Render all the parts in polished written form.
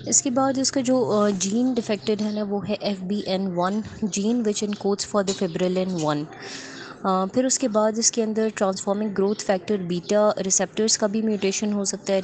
इसके बाद इसका जो जीन डिफेक्टेड है ना वो है FBN1 gene which encodes for the fibrillin 1। फिर उसके बाद इसके अंदर transforming growth factor beta receptors का भी म्यूटेशन हो सकता है,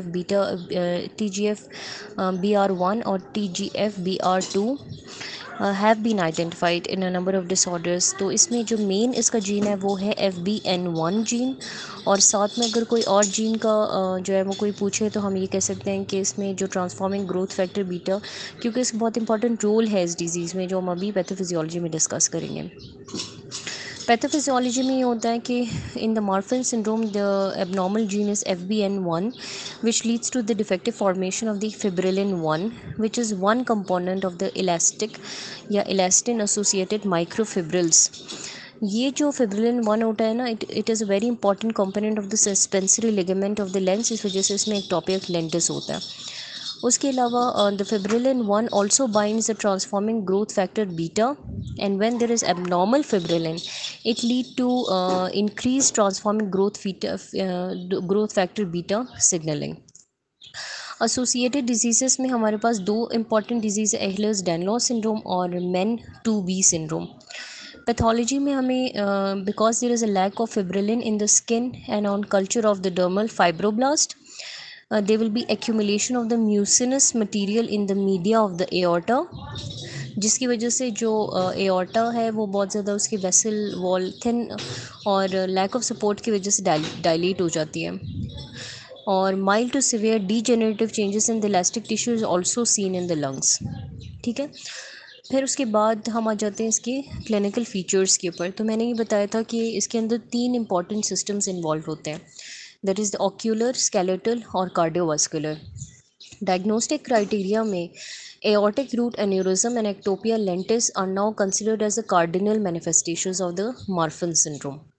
TGF-BR1 और TGF-BR2 have been identified in a number of disorders. तो इसमें जो मेन इसका जीन है वो है FBN1 जीन, और साथ में अगर कोई और जीन का जो है वो कोई पूछे तो हम ये कह सकते हैं कि इसमें जो ट्रांसफॉर्मिंग ग्रोथ फैक्टर बीटा, क्योंकि इसका बहुत इंपॉर्टेंट रोल है इस डिज़ीज़ में, जो हम अभी पैथोफिजियोलॉजी में डिस्कस करेंगे। पैथोफिजियोलॉजी में ये होता है कि in the Marfan syndrome the abnormal gene is FBN1 which leads to the defective formation of the fibrillin 1 which is one component of the elastic या elastin associated microfibrils। ये जो फिब्रिलिन 1 होता है ना, it is a very important component of the suspensory ligament of the lens, इस वजह से इसमें एक टॉपिक लेंटिस होता है। उसके अलावा the fibrillin 1 also binds the transforming growth factor beta, and when there is abnormal fibrillin it lead to increased transforming growth factor beta signaling। Associated disease में हमारे पास दो इंपॉर्टेंट डिजीज़ है, एहलर्स डैनलॉस सिंड्रोम और MEN 2B syndrome. Pathology में हमें because there is a lack of fibrillin in the skin and on culture of the dermal fibroblast, there will be accumulation of the mucinous material in the media of the aorta, जिसकी वजह से जो aorta है वो बहुत ज़्यादा उसकी vessel wall thin और लैक ऑफ सपोर्ट की वजह से डायलेट हो जाती है। और mild to severe degenerative changes in the elastic tissue is also seen in the lungs. ठीक है, फिर उसके बाद हम आ जाते हैं इसके क्लिनिकल फीचर्स के ऊपर। तो मैंने ये बताया था कि इसके अंदर तीन इंपॉर्टेंट सिस्टम्स इन्वॉल्व होते हैं, that is the ocular, skeletal और कार्डियोवास्कुलर। डायग्नोस्टिक क्राइटेरिया में aortic root aneurysm and ectopia lentis are now considered as the cardinal manifestations of the Marfan syndrome।